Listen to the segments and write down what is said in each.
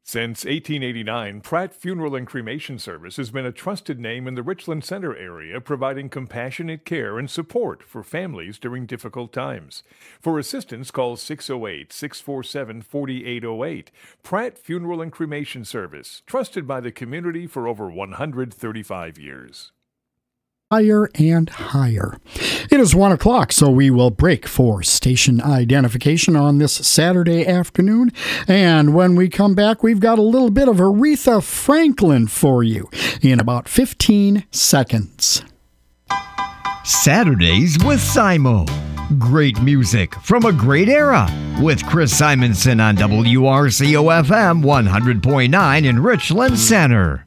Since 1889, Pratt Funeral and Cremation Service has been a trusted name in the Richland Center area, providing compassionate care and support for families during difficult times. For assistance, call 608-647-4808. Pratt Funeral and Cremation Service, trusted by the community for over 135 years. Higher and higher. It is 1 o'clock, so we will break for station identification on this Saturday afternoon. And when we come back, we've got a little bit of Aretha Franklin for you in about 15 seconds. Saturdays with Simo. Great music from a great era with Chris Simonson on WRCO-FM 100.9 in Richland Center.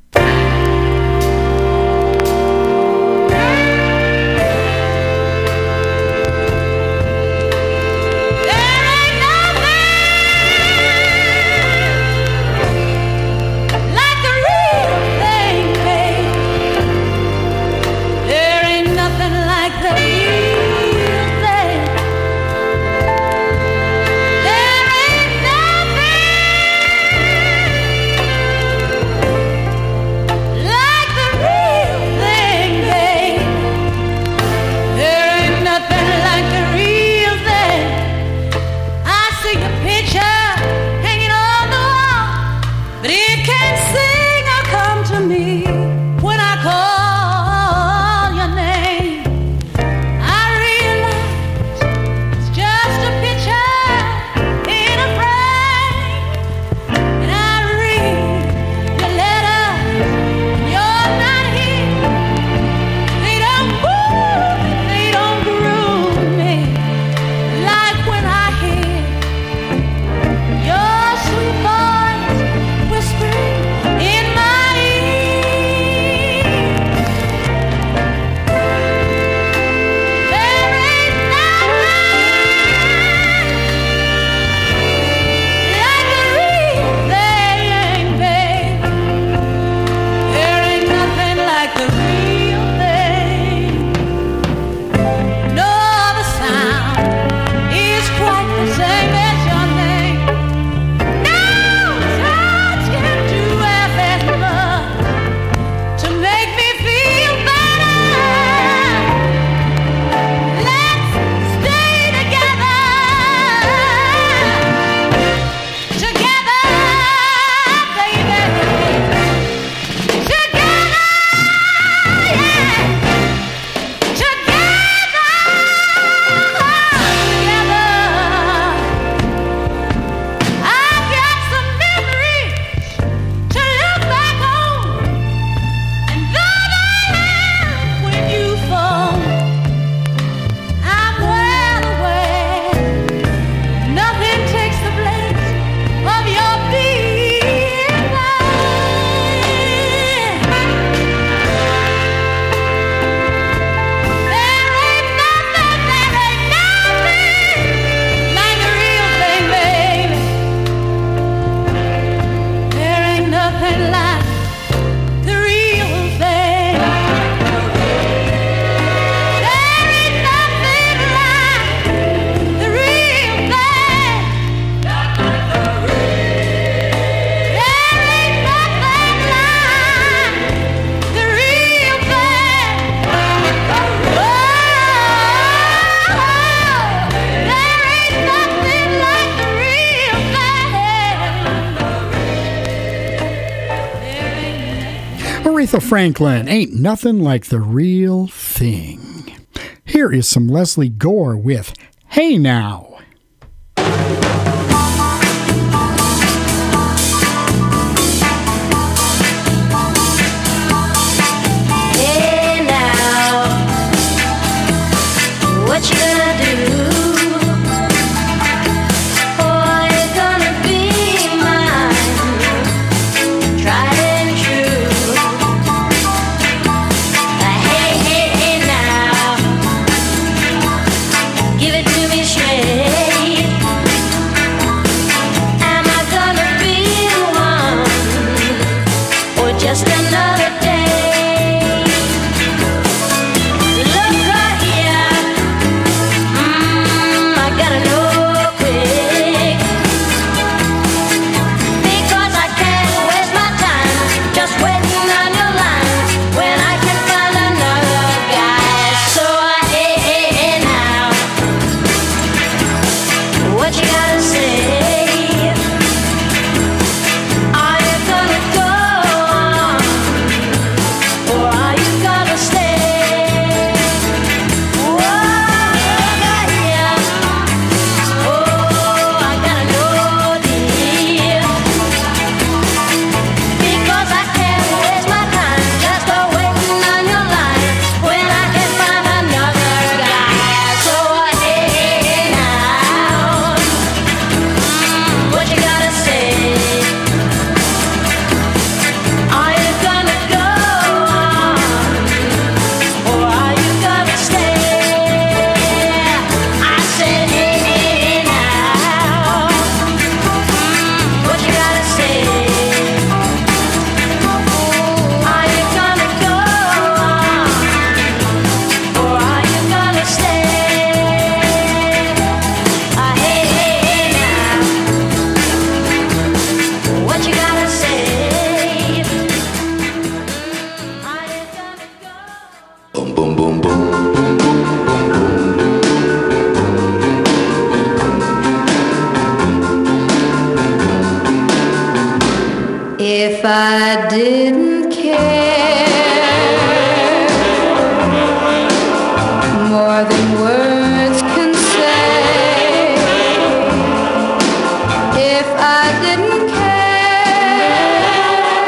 Aretha Franklin, Ain't Nothing Like the Real Thing. Here is some Leslie Gore with Hey Now. Hey now, what you gonna do? Oh, you're gonna be mine, tried and true. Hey, hey, hey now, give it to me straight. If I didn't care more than words can say, if I didn't care,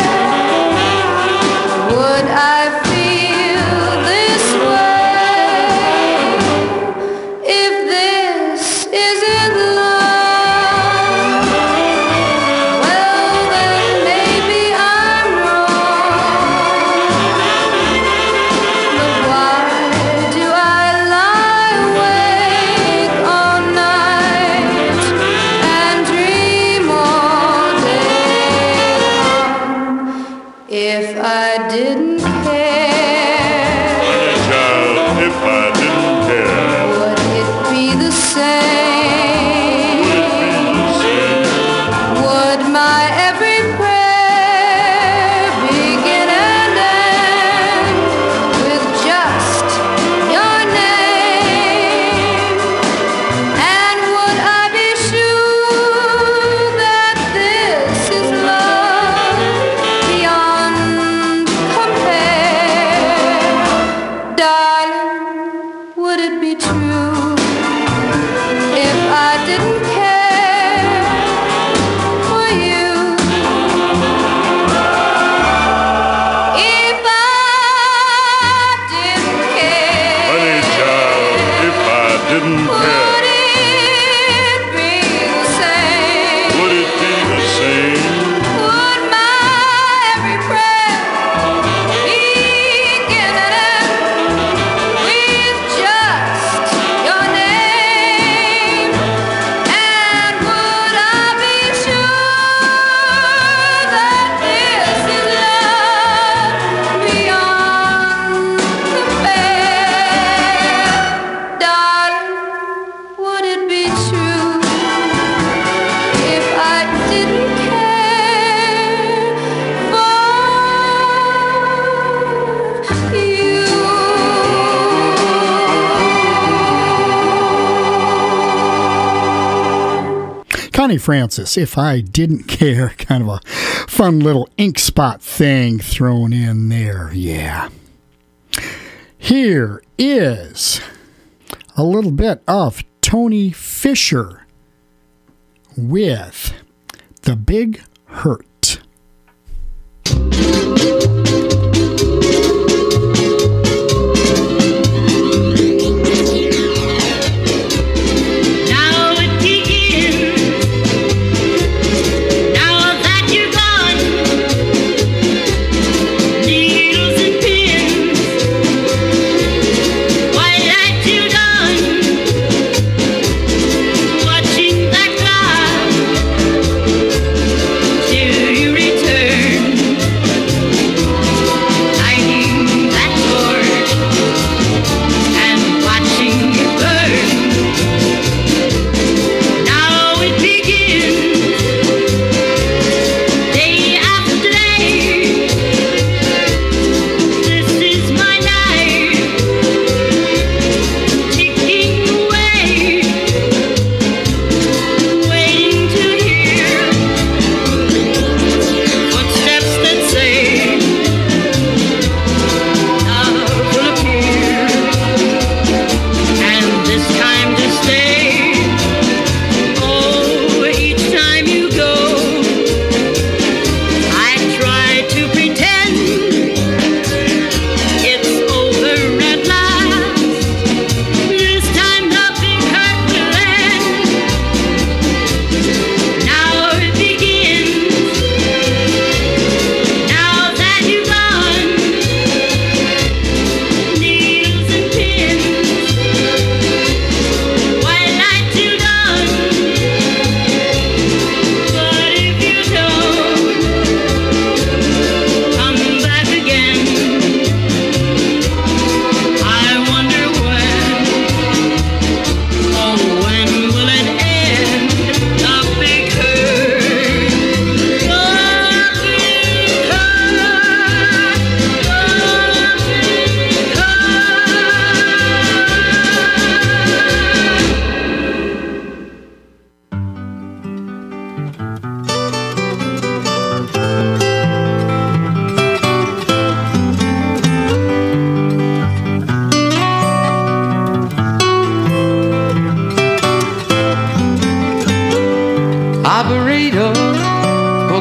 would I feel this way? If this isn't love, well then maybe I'm wrong. But why do I lie awake all night and dream all day long? If I didn't care, Child, if I didn't care, would it be the same? Would my every prayer begin and end with just your name? And would I be sure that this is love beyond compare? Darling, would it be true if I didn't care for you? If I didn't honey care, child, if I didn't care, would it be the same? would it be the same? Would my every prayer begin and end with just your name? And would I be sure that this is love beyond compare? Darling, would it be true if I didn't care for you? Connie Francis, If I Didn't Care, kind of a fun little ink spot thing thrown in there. Yeah. Here is a little bit of Tony Fisher with The Big Hurt. Now it begins. Now that you're gone, needles and pins. Why had you done? Watching that clock till you return.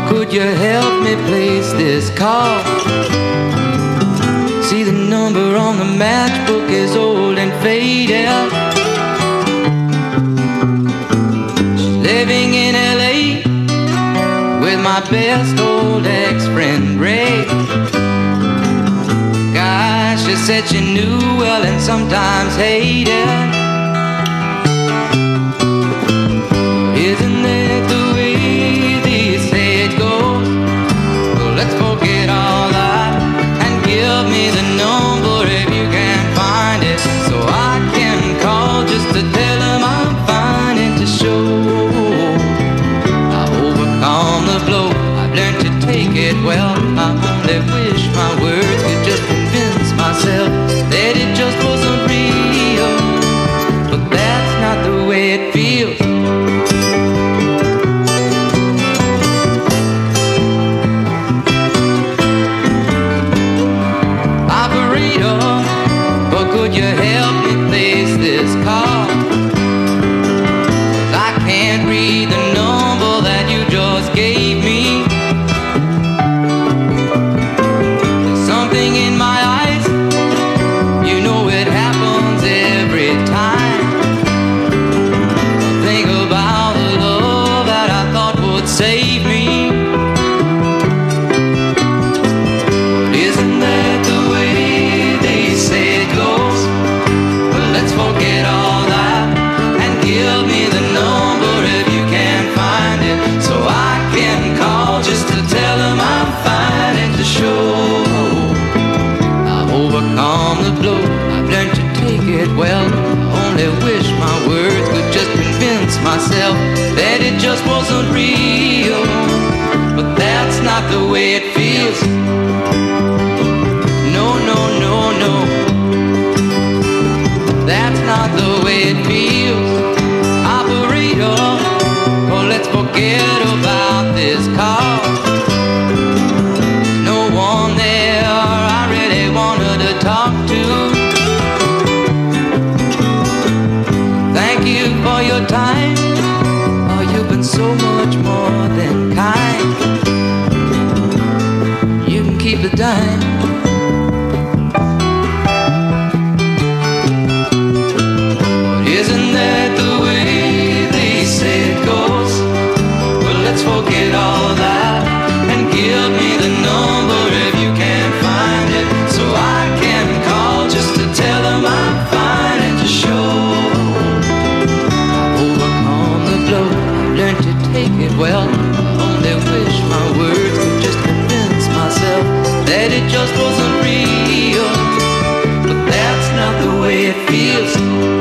could you help me place this call? See, the number on the matchbook is old and faded. She's living in LA with my best old ex-friend Ray. Gosh, she said she knew well and sometimes hated. Isn't that the way they say it goes? Well, let's forget all that and give me the number if you can find it, so I can call just to tell them I'm fine and to show I've overcome the blow. I've learned to take it well. I only wish my words could just convince myself that it just wasn't real, but that's not the way it feels. Could you help me place this call? 'Cause I can't read the number that you just gave me. There's something in my eyes, you know it happens every time. Think about the love that I thought would save me. But isn't that the way they say it goes? Forget all that and give me the number if you can find it, so I can call just to tell them I'm fine and to show I've overcome the blow. I've learned to take it well. I only wish my words could just convince myself that it just wasn't real, but that's not the way it feels. No, no, no, no, that's not the way it feels. Operator, oh, let's forget about this call. No one there I really wanted to talk to. Thank you for your time. Oh, you've been so much more than kind. You can keep the dime. Isn't that the way they say it goes? Well, let's forget all that and give me the number if you can find it, so I can call just to tell them I'm fine and to show I've overcome the blow. I've learned to take it well. I only wish my words could just convince myself that it just wasn't real, but that's not the way it feels.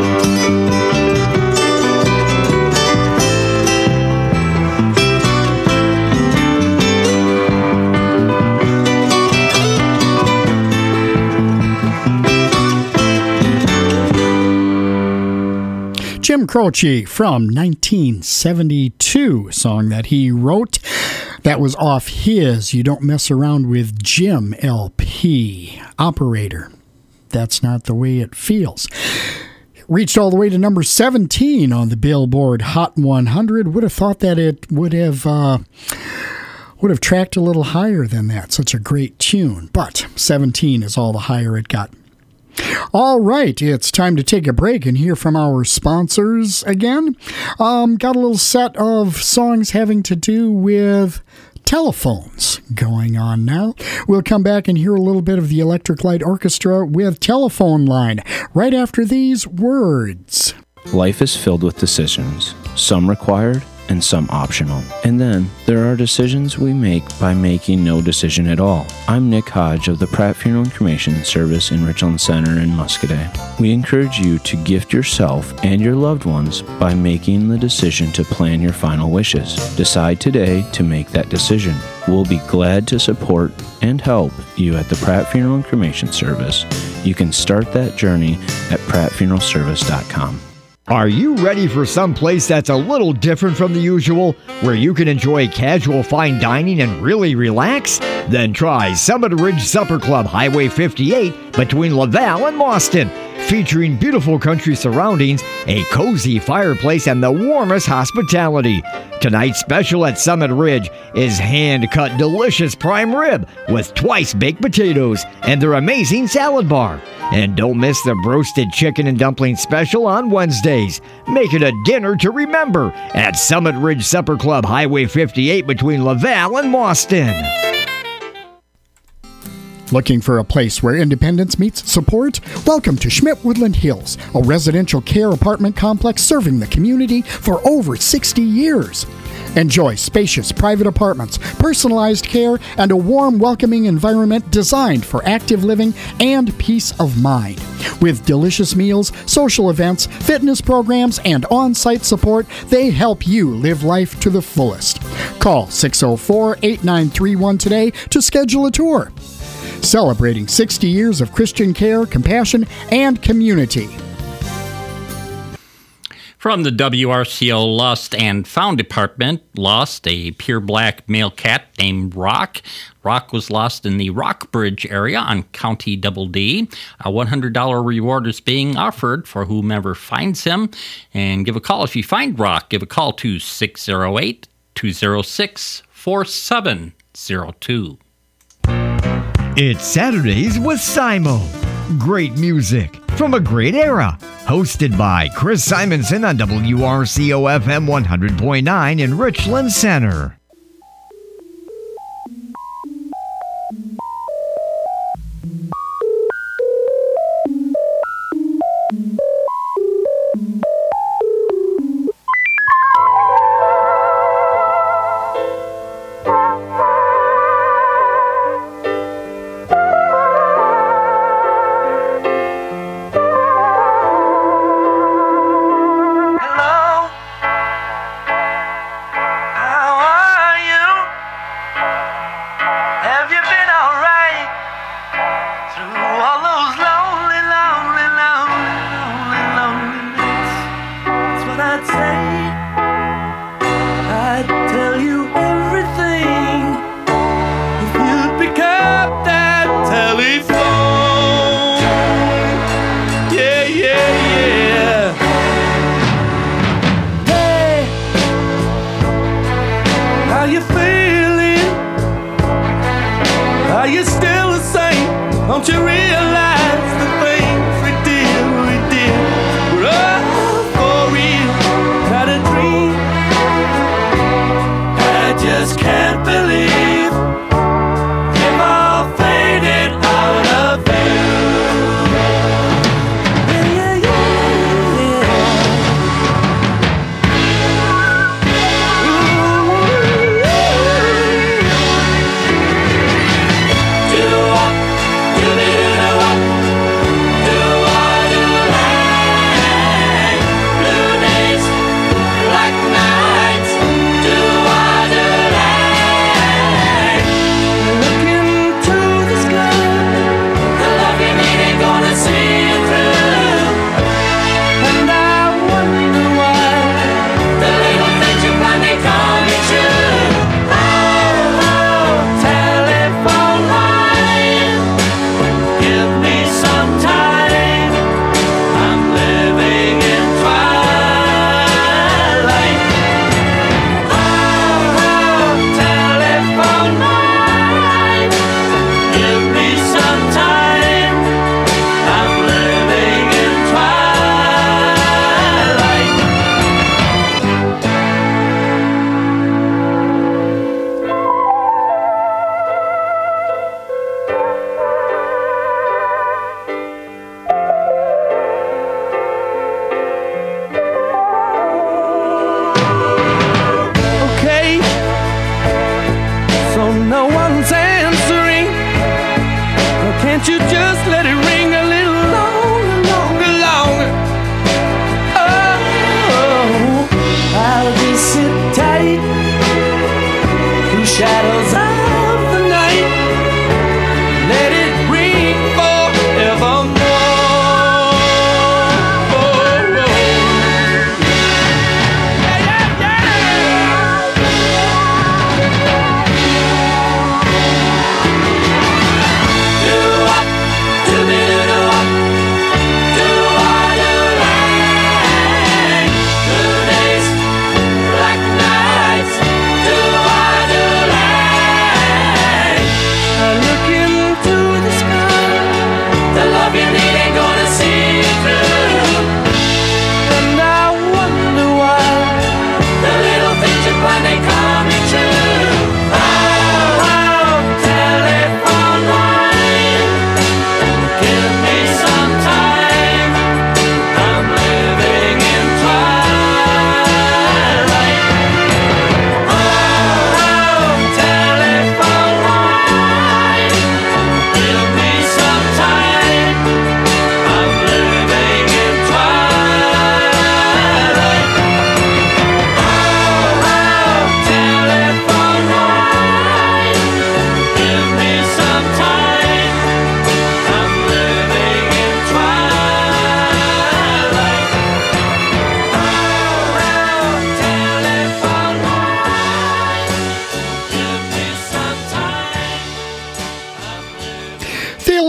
Jim Croce from 1972, a song that he wrote that was off his You Don't Mess Around with Jim LP. Operator, that's not the way it feels. Reached all the way to number 17 on the Billboard Hot 100. Would have thought that it would have tracked a little higher than that. Such a great tune. But 17 is all the higher it got. All right, it's time to take a break and hear from our sponsors again. Got a little set of songs having to do with telephones going on now. We'll come back and hear a little bit of the Electric Light Orchestra with Telephone Line right after these words. Life is filled with decisions, some required and some optional. And then there are decisions we make by making no decision at all. I'm Nick Hodge of the Pratt Funeral and Cremation Service in Richland Center in Muscadet. We encourage you to gift yourself and your loved ones by making the decision to plan your final wishes. Decide today to make that decision. We'll be glad to support and help you at the Pratt Funeral and Cremation Service. You can start that journey at prattfuneralservice.com. Are you ready for some place that's a little different from the usual, where you can enjoy casual fine dining and really relax? Then try Summit Ridge Supper Club, Highway 58, between Laval and Boston. featuring beautiful country surroundings, a cozy fireplace, and the warmest hospitality. Tonight's special at Summit Ridge is hand-cut delicious prime rib with twice baked potatoes and their amazing salad bar. And don't miss the roasted chicken and dumpling special on Wednesdays. Make it a dinner to remember at Summit Ridge Supper Club, Highway 58 between Laval and Mauston. Looking for a place where independence meets support? Welcome to Schmidt Woodland Hills, a residential care apartment complex serving the community for over 60 years. Enjoy spacious private apartments, personalized care, and a warm, welcoming environment designed for active living and peace of mind. With delicious meals, social events, fitness programs, and on-site support, they help you live life to the fullest. Call 604-8931 today to schedule a tour. Celebrating 60 years of Christian care, compassion, and community. From the WRCO Lost and Found Department, lost a pure black male cat named Rock. Rock was lost in the Rockbridge area on County Double D. A $100 reward is being offered for whomever finds him. And give a call if you find Rock. Give a call to 608-206-4702. It's Saturdays with Simo. Great music from a great era. Hosted by Chris Simonson on WRCO FM 100.9 in Richland Center.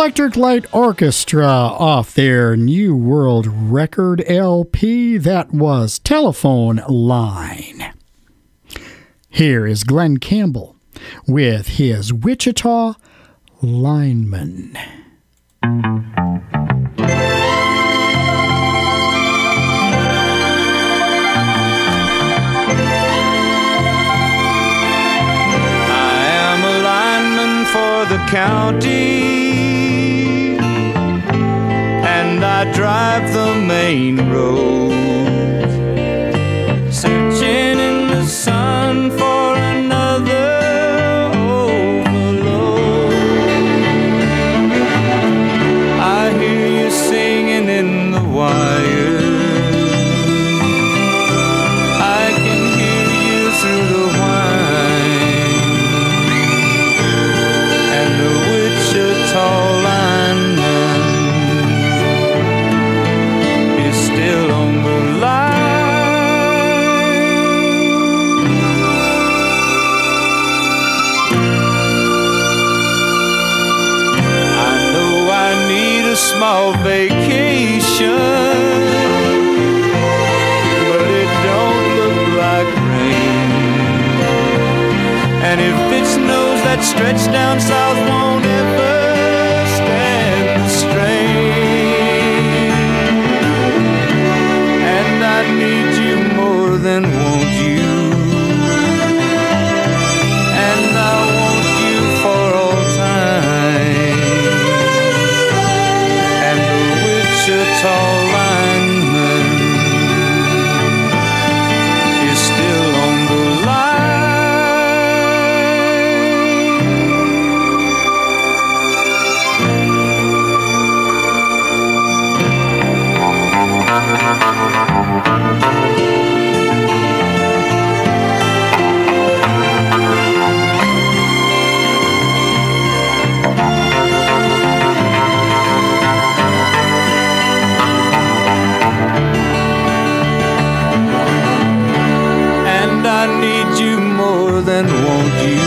Electric Light Orchestra off their New World Record LP. That was Telephone Line. Here is Glenn Campbell with his Wichita Lineman. For the county, and I drive the main road, searching in the sun for another overload. I hear you singing in the wire, I can hear you through the tall lineman is still on the line. I know I need a small vacation, but it don't look like rain. And if it snows, that stretch down south won't ever need you more than want you, and I want you for all time. And the Wichita lineman is still on the than want you,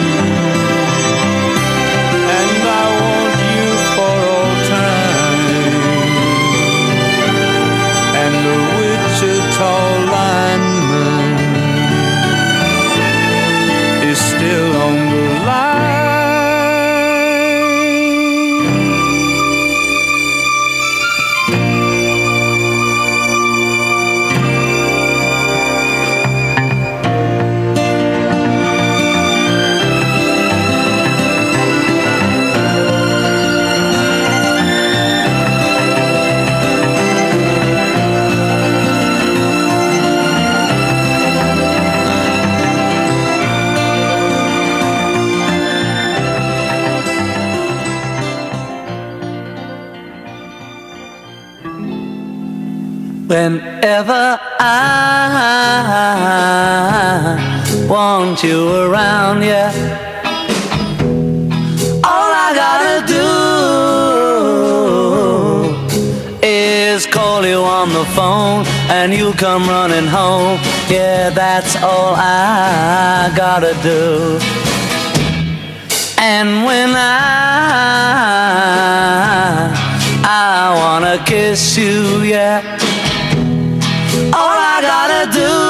and I want you for all time. And the Wichita lineman is still on the line. Whenever I want you around, yeah, all I gotta do is call you on the phone and you come running home. Yeah, that's all I gotta do. And when I wanna kiss you, yeah, all I gotta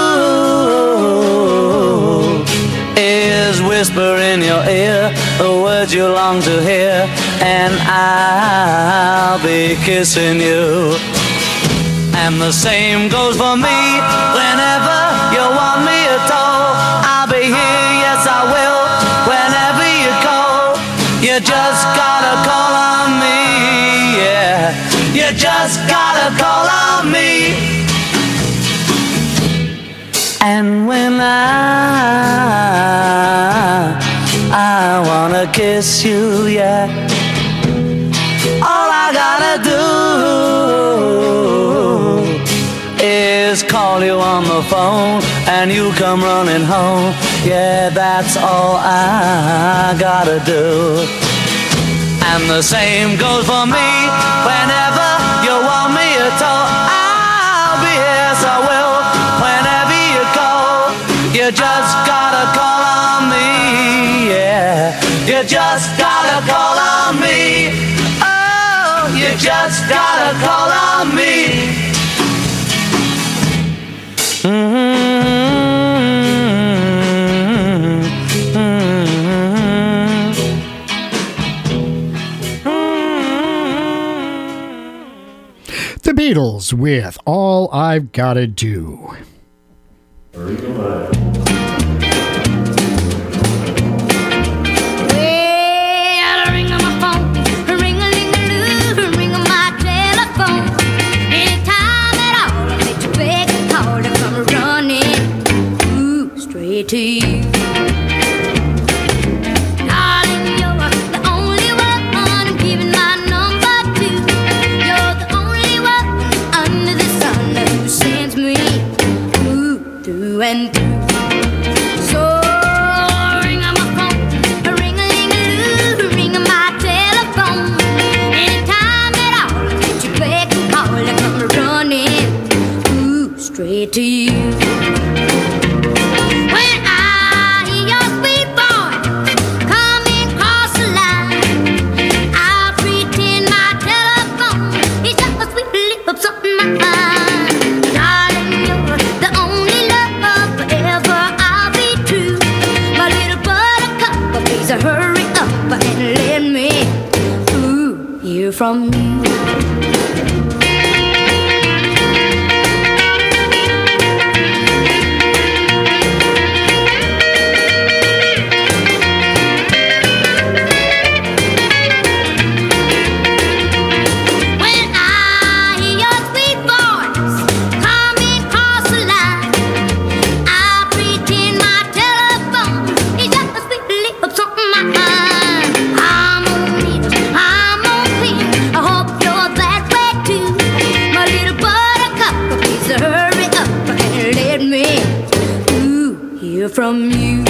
do is whisper in your ear the words you long to hear, and I'll be kissing you. And the same goes for me. Whenever you want me at all, I'll be here, yes I will. Whenever you call, you just gotta call on me, yeah. You just gotta call on me. And when I wanna kiss you, yeah, all I gotta do is call you on the phone and you come running home. Yeah, that's all I gotta do. And the same goes for me. Whenever you want me at all, I'll be here, so I will. Whenever you call, you just gotta call on me, yeah. You just gotta call on me. You just gotta call on me. The Beatles with All I've Gotta Do. To you, darling, you're the only one I'm giving my number to. You're the only one under the sun who sends me through and through. So ring on my phone, ring-a-ling-a-loo, ring on my telephone. Anytime at all, I get you back and call, I come running straight to you. From you. From you.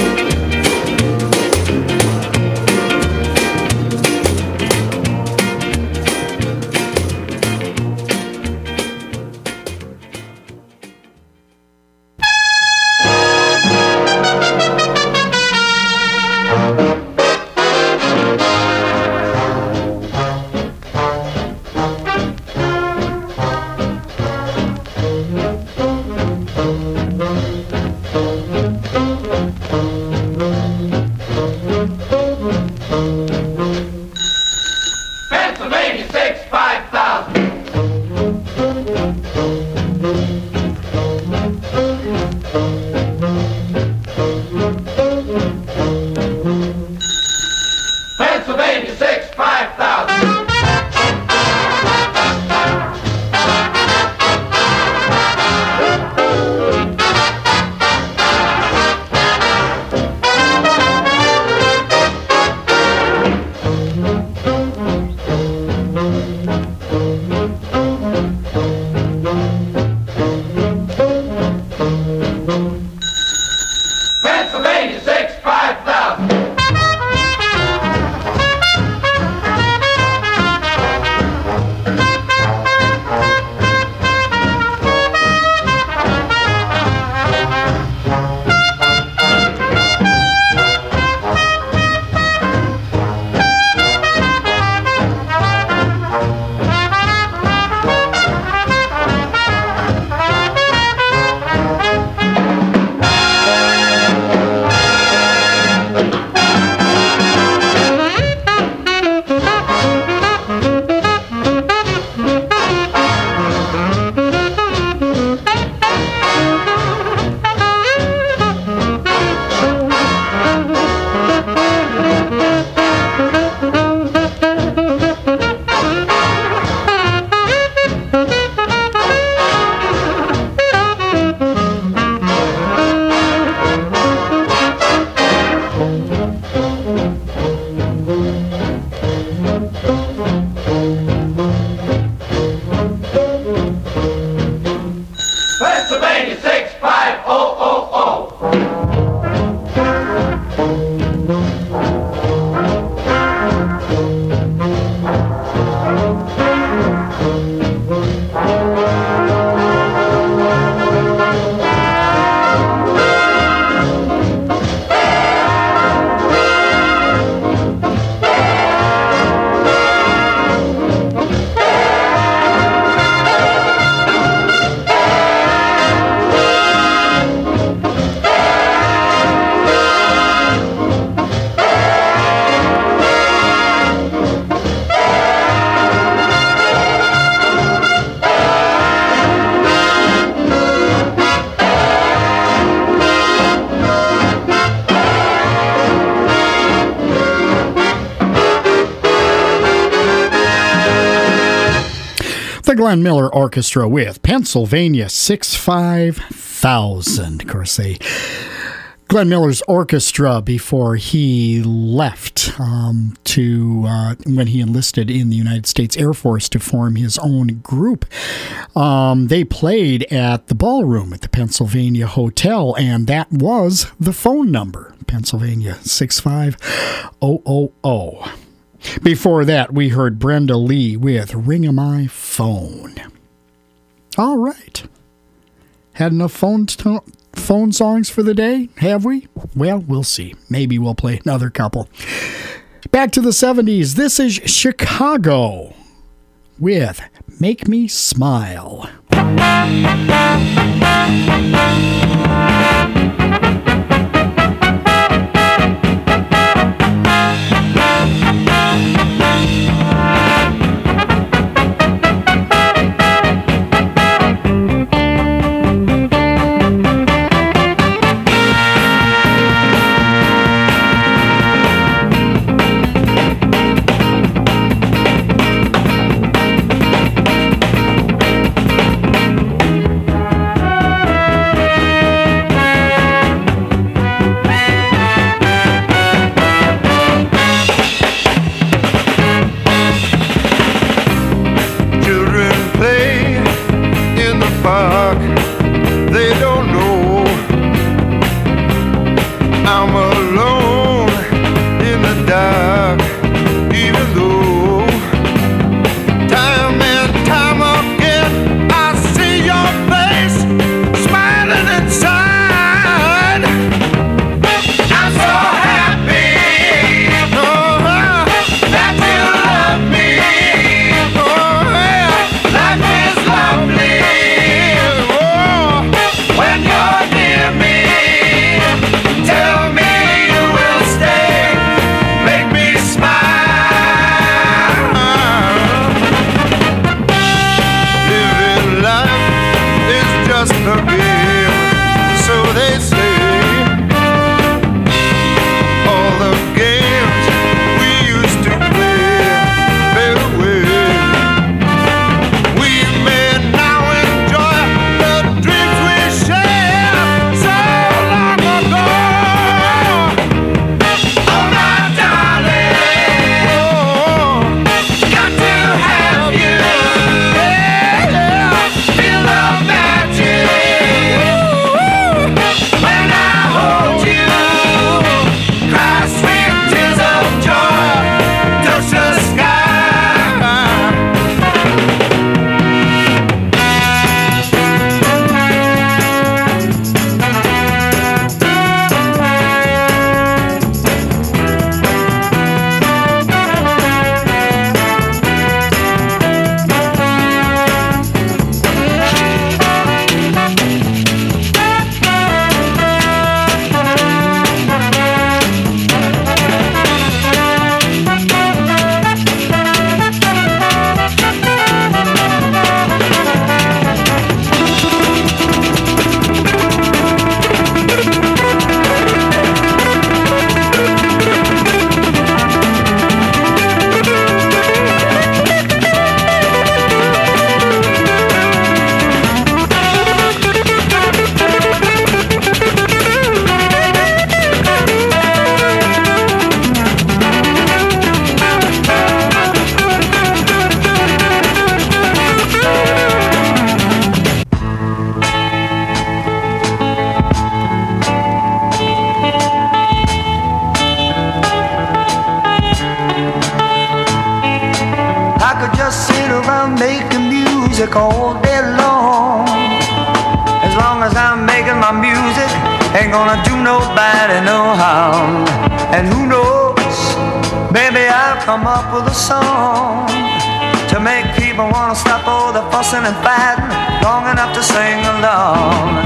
The Glenn Miller Orchestra with Pennsylvania 65000. Of course, Glenn Miller's orchestra before he left when he enlisted in the United States Air Force to form his own group. They played at the ballroom at the Pennsylvania Hotel, and that was the phone number, Pennsylvania 65000. Before that, we heard Brenda Lee with Ring-A-My Phone. All right. Had enough phone songs for the day, have we? Well, we'll see. Maybe we'll play another couple. Back to the 70s. This is Chicago with Make Me Smile. music all day long. As long as I'm making my music, ain't gonna do nobody no harm. And who knows, maybe I'll come up with a song to make people wanna stop all the fussing and fighting long enough to sing along.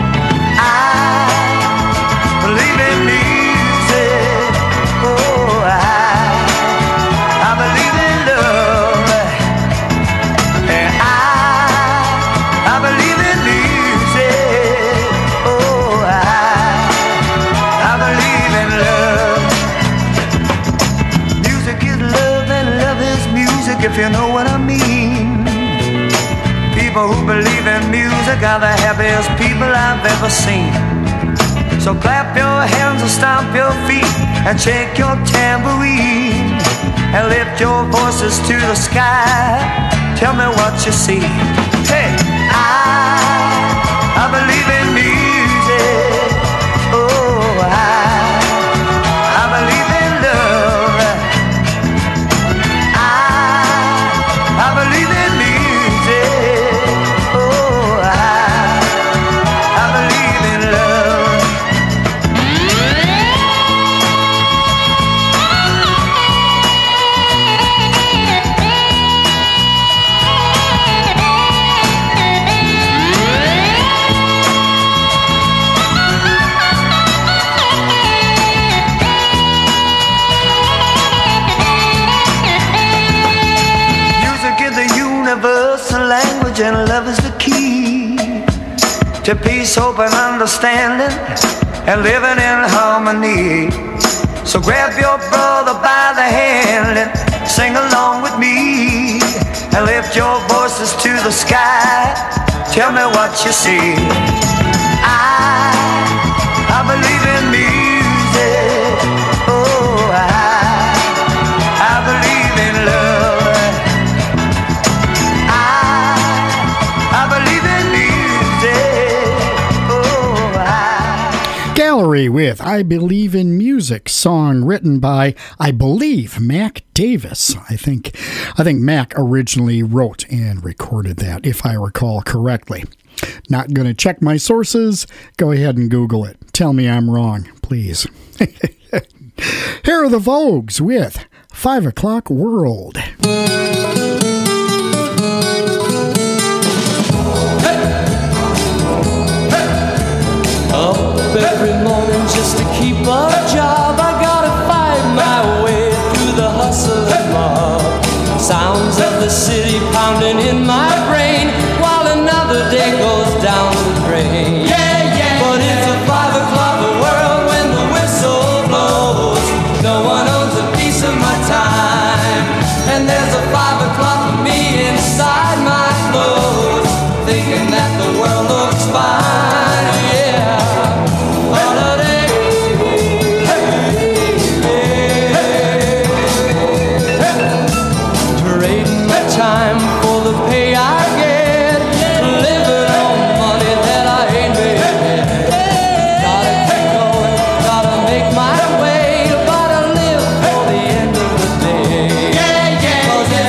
I believe in music, oh I believe in love, and I believe in music, oh I believe in love. Music is love and love is music, if you know what I mean. people who believe in music are the happiest people I've ever seen. So clap your hands and stomp your feet and shake your tambourine and lift your voices to the sky. Tell me what you see. Hey, I believe in music. Oh, I believe in love. I believe in music. Oh, I believe in love. Universal language, and love is the key to peace, hope, and understanding, and living in harmony. So grab your brother by the hand and sing along with me, and lift your voices to the sky. Tell me what you see. I believe in music. Oh, I believe in love. Gallery with I Believe in Music, song written by, I believe, Mac Davis. I think Mac originally wrote and recorded that, if I recall correctly. Not going to check my sources. Go ahead and Google it. Tell me I'm wrong, please. Here are the Vogues with 5 O'Clock World. Every morning just to keep a job, I gotta fight my way through the hustle and mob. Sounds of the city pounding in my brain while another day goes down the drain. But it's a 5 o'clock world when the whistle blows. No one owns a piece of my time, and there's a 5 o'clock for me inside my clothes, thinking that the world looks fine. Time for the pay I get, living on money that I ain't made yet. Gotta keep going, gotta make my way, gotta live for the end of the day. 'Cause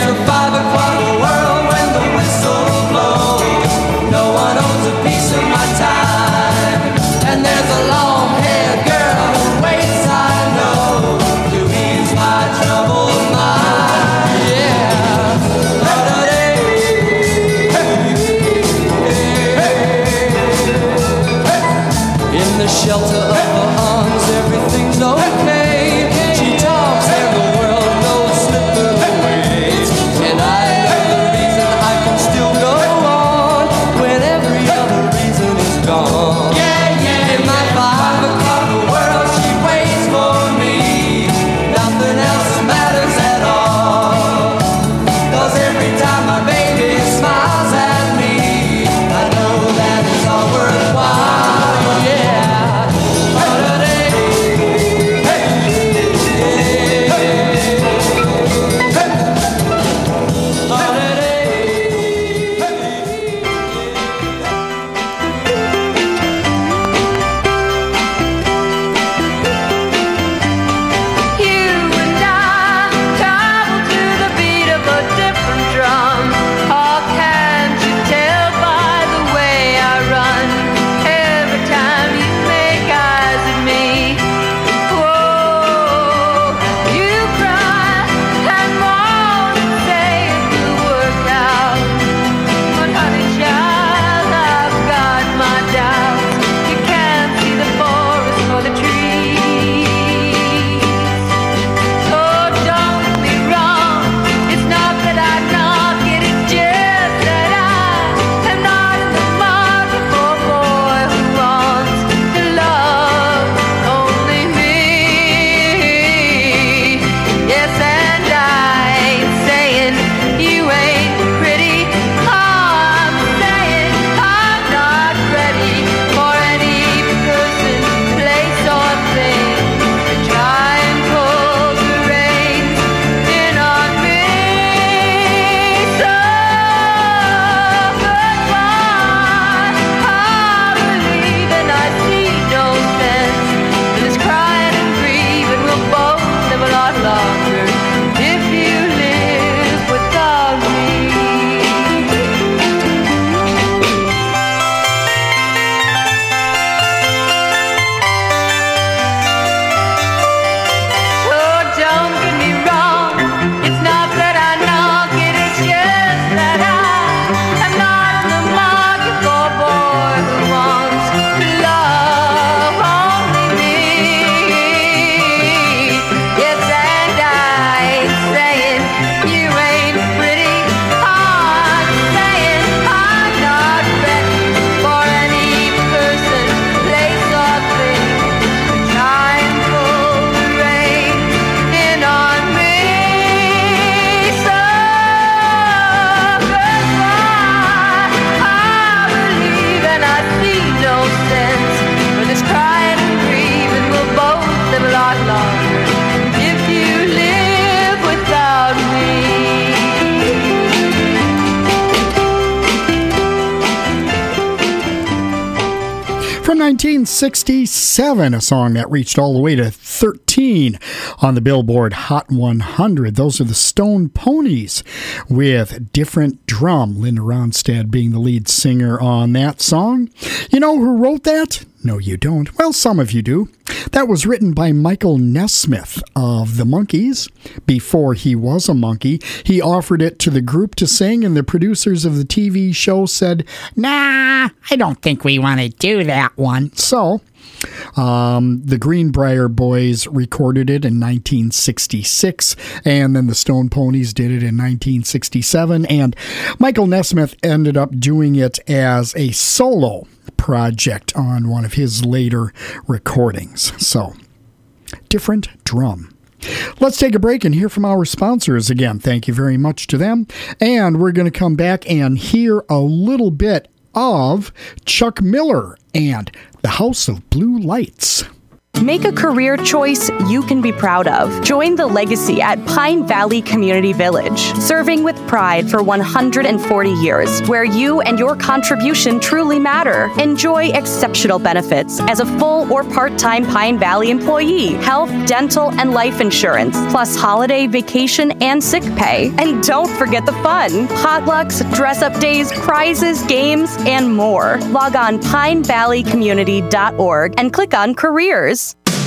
1967, a song that reached all the way to 13 on the Billboard Hot 100. Those are the Stone Ponies with Different Drum. Linda Ronstadt being the lead singer on that song. You know who wrote that? No, you don't. Well, some of you do. That was written by Michael Nesmith of the Monkees. Before he was a monkey, he offered it to the group to sing, and the producers of the TV show said, "Nah, I don't think we want to do that one." So, the Greenbrier Boys recorded it in 1966, and then the Stone Ponies did it in 1967, and Michael Nesmith ended up doing it as a solo project on one of his later recordings. So, Different Drum. Let's take a break and hear from our sponsors again. Thank you very much to them. And we're going to come back and hear a little bit of Chuck Miller and the House of Blue Lights. Make a career choice you can be proud of. Join the legacy at Pine Valley Community Village, serving with pride for 140 years, where you and your contribution truly matter. Enjoy exceptional benefits as a full or part-time Pine Valley employee, health, dental, and life insurance, plus holiday, vacation, and sick pay. And don't forget the fun. Potlucks, dress-up days, prizes, games, and more. Log on pinevalleycommunity.org and click on Careers.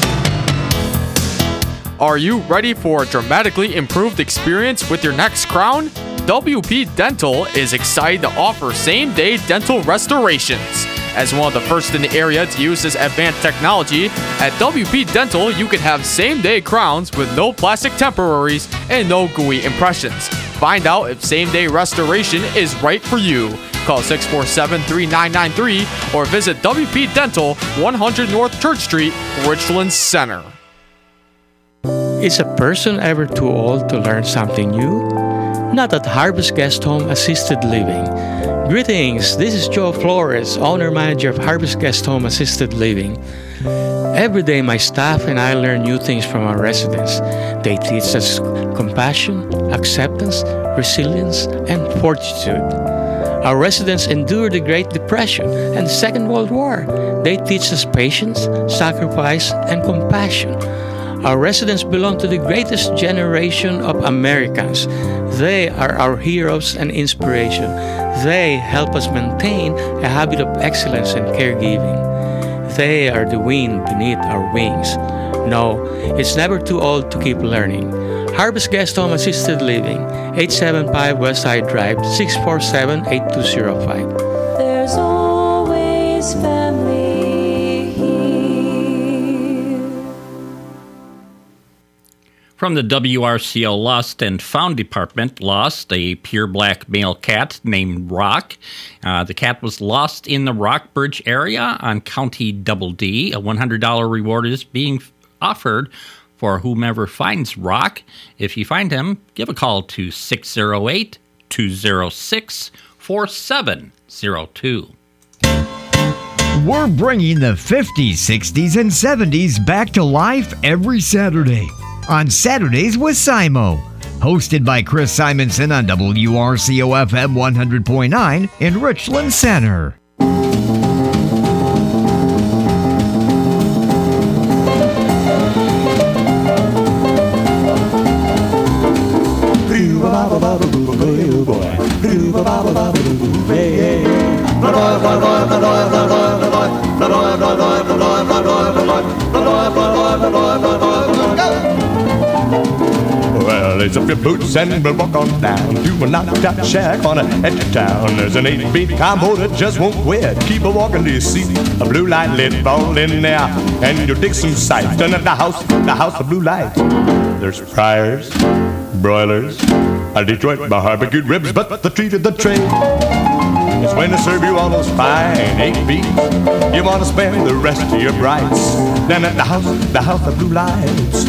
Are you ready for a dramatically improved experience with your next crown? WP Dental is excited to offer same-day dental restorations. As one of the first in the area to use this advanced technology, at WP Dental you can have same-day crowns with no plastic temporaries and no gooey impressions. Find out if same-day restoration is right for you. Call 647-3993 or visit WP Dental, 100 North Church Street, Richland Center. Is a person ever too old to learn something new? Not at Harvest Guest Home Assisted Living. Greetings, this is Joe Flores, owner-manager of Harvest Guest Home Assisted Living. Every day my staff and I learn new things from our residents. They teach us compassion, acceptance, resilience, and fortitude. Our residents endured the Great Depression and the Second World War. They teach us patience, sacrifice, and compassion. Our residents belong to the greatest generation of Americans. They are our heroes and inspiration. They help us maintain a habit of excellence and caregiving. They are the wind beneath our wings. No, it's never too old to keep learning. Harvest Guest Home Assisted Living, 875 Westside Drive, 647-8205. There's always family here. From the WRCO Lost and Found Department, lost a pure black male cat named Rock. The cat was lost in the Rockbridge area on County Double D. A $100 reward is being offered for whomever finds Rock. If you find him, give a call to 608-206-4702. We're bringing the 50s, 60s, and 70s back to life every Saturday on Saturdays with Simo. Hosted by Chris Simonson on WRCO FM 100.9 in Richland Center. Well, lace up your boots and we'll walk on down to a knocked-out shack on the edge of town. There's an 8-beat combo that just won't quit. Keep a walking to you see a blue light lit, fall in there, and you'll dig some sights. Done at the house of blue lights. There's fryers, broilers, a Detroit barbecued ribs, but the treat of the trade is when they serve you all those fine 8 beats. You want to spend the rest of your brights down at the house of blue lights.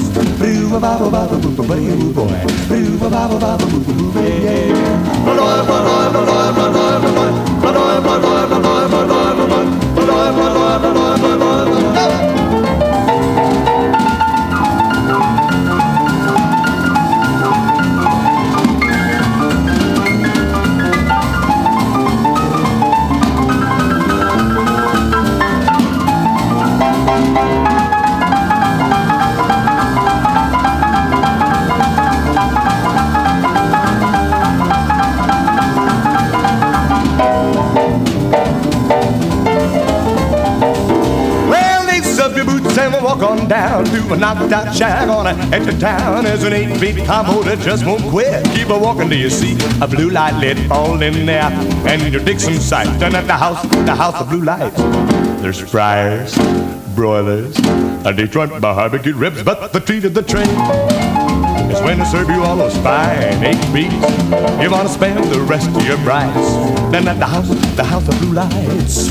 walking down to a knocked out shack on the edge of town. There's an 8-beat combo that just won't quit. Keep a walking till you see a blue light lit all in there, and your Dixon sight. And at the house of blue lights, there's fryers, broilers, a Detroit barbecue ribs, but the treat of the train is when they serve you all those fine 8 beats. You want to spend the rest of your price. Then at the house of blue lights.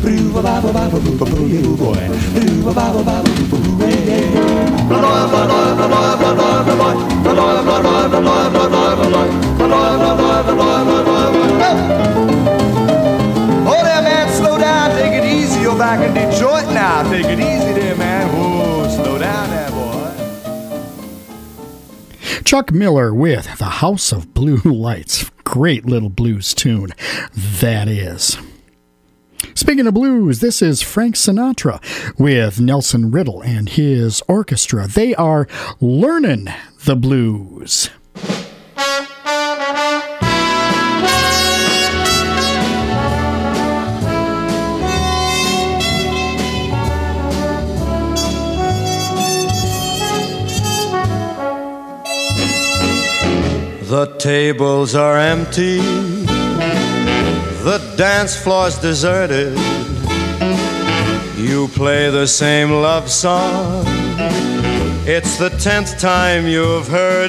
Oh there, man, slow down, take it easy. You're back in Detroit now. Take it easy there, man. Whoa, slow down there, boy. Chuck Miller with The House of Blue Lights. Great little blues tune, that is. Speaking of blues, this is Frank Sinatra with Nelson Riddle and his orchestra. They are learning the blues. The tables are empty, the dance floor's deserted. You play the same love song, it's the 10th time you've heard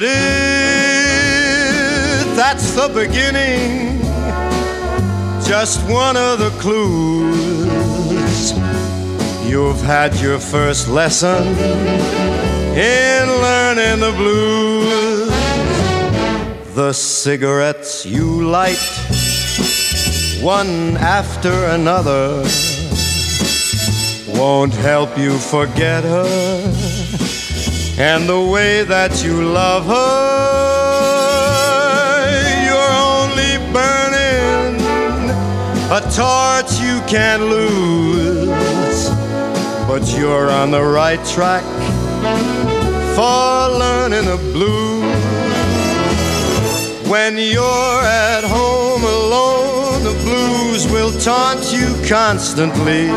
it. That's the beginning, just one of the clues. You've had your first lesson in learning the blues. The cigarettes you light, one after another, won't help you forget her and the way that you love her. You're only burning a torch you can't lose, but you're on the right track for learning the blues. When you're at home alone, the blues will taunt you constantly.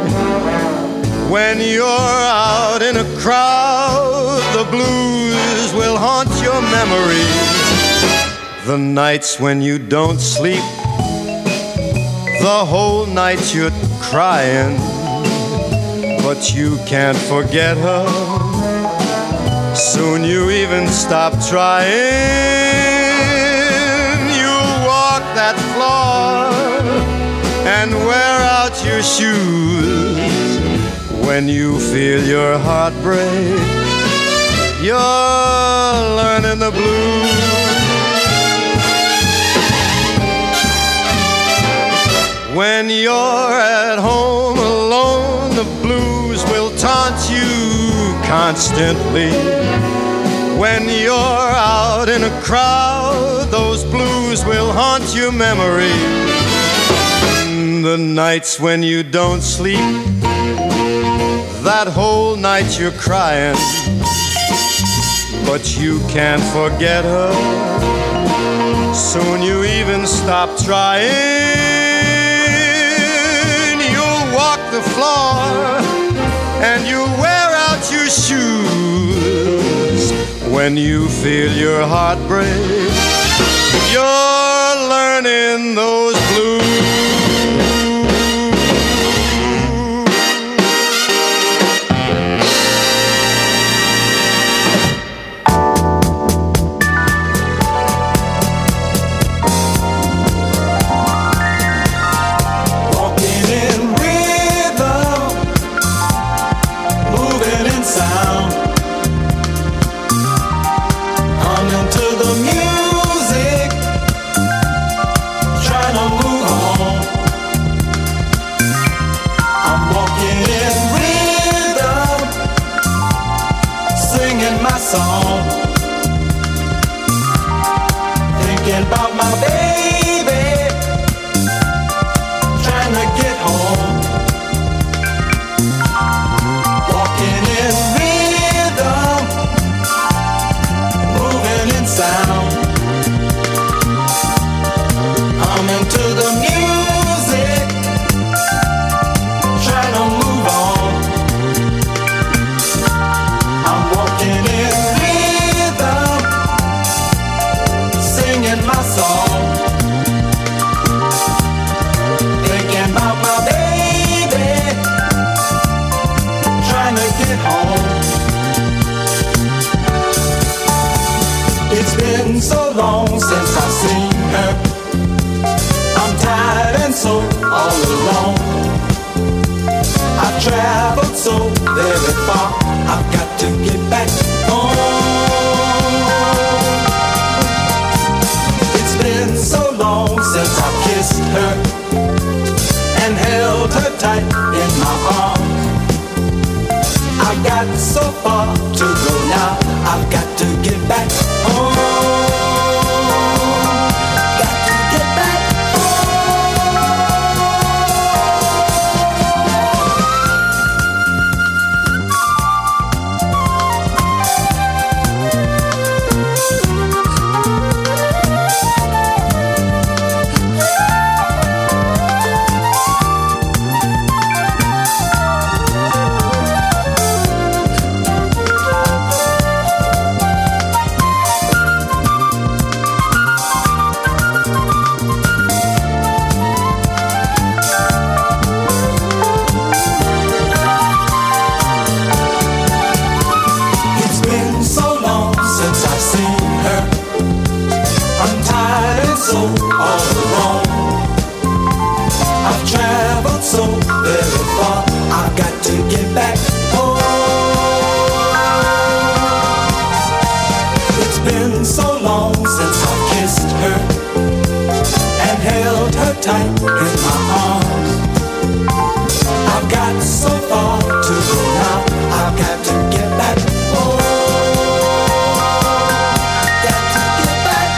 When you're out in a crowd, the blues will haunt your memory. The nights when you don't sleep, the whole night you're crying, but you can't forget her. Soon you even stop trying. That floor and wear out your shoes. When you feel your heart break, you're learning the blues. When you're at home alone, the blues will taunt you constantly. When you're out in a crowd, those blues will haunt your memory. The nights when you don't sleep, that whole night you're crying, but you can't forget her. Soon you even stop trying. You'll walk the floor and you'll wear out your shoes. When you feel your heart break, you're learning those blues. Walking in rhythm, moving in sound. To the music, trying to move on. I'm walking in rhythm, singing my song, thinking about my baby, trying to get home. Walking in rhythm, sound. I'm into the music, trying to move on. been so long since I've seen her. I'm tired and so all alone. I've traveled so very far, I've got to get back home. It's been so long since I've kissed her and held her tight in my arms. I got so far to go now, I've got to get back home. Got to get back so very far, I've got to get back home. It's been so long since I kissed her and held her tight in my arms. I've got so far to go now, I've got to get back home. Got to get back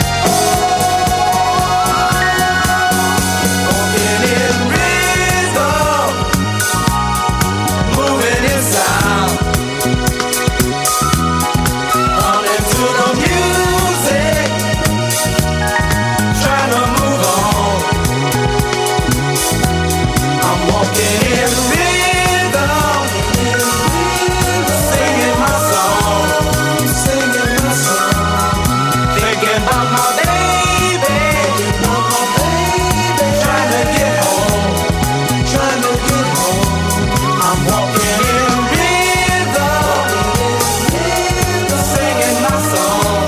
home. Walking in rhythm, moving in sound, running to the music, trying to move on. I'm walking in rhythm, singing my song, thinking about my baby, trying to get home, I'm walking in rhythm, singing my song,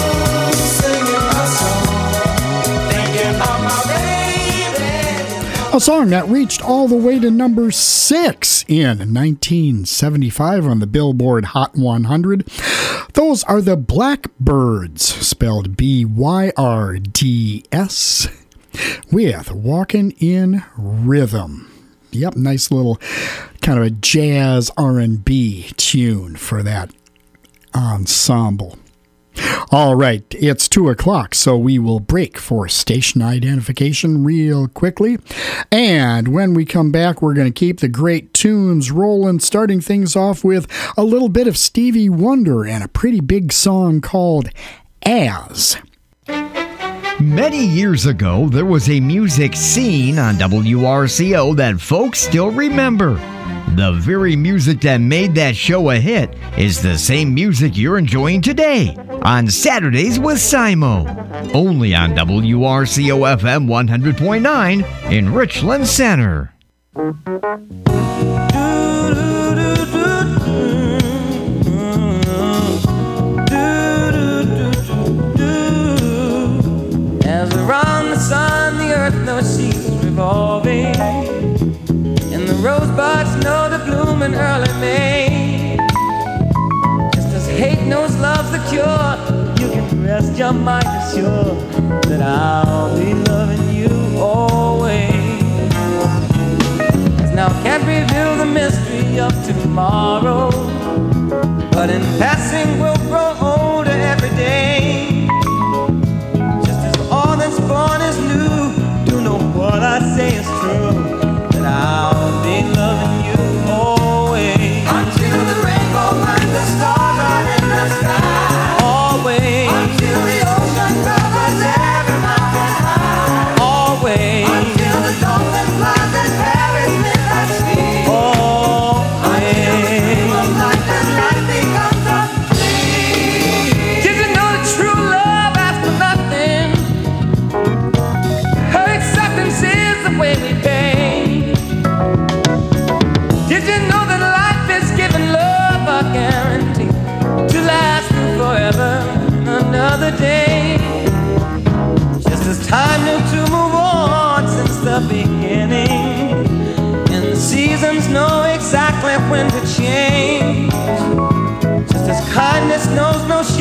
thinking about my baby. A song that reached all the way to number 6 in 1975 on the Billboard Hot 100. Those are the Blackbyrds, spelled B-Y-R-D-S, with Walkin' in Rhythm. Yep, nice little kind of a jazz R&B tune for that ensemble. All right, it's 2 o'clock, so we will break for station identification real quickly. And when we come back, we're going to keep the great tunes rolling, starting things off with a little bit of Stevie Wonder and a pretty big song called As. Many years ago, there was a music scene on WRCO that folks still remember. The very music that made that show a hit is the same music you're enjoying today on Saturdays with Simo, only on WRCO FM 100.9 in Richland Center. As around the sun, the earth knows she's revolving, and the rosebuds know the bloom in early May. Just as hate knows love's the cure, you can rest your mind assured that I'll be loving you always. 'Cause now can't reveal the mystery of tomorrow, but in passing we'll grow older every day. All that's born is new. Do know what I say is true, that I'll be loving you always. Until the rainbow and the stars are in the sky. Always. Until the ocean covers every mountain high. Always. Until the dolphin flies and carries midnight sleep. Always. Until the dream of life and life becomes a dream. Did you know that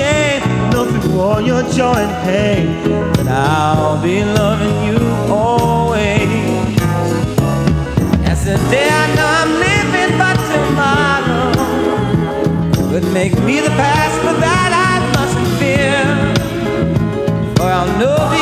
shame, nothing for your joy and pain. But I'll be loving you always. Yesterday I know I'm living, but tomorrow could make me the past, but that I mustn't fear. For I'll know the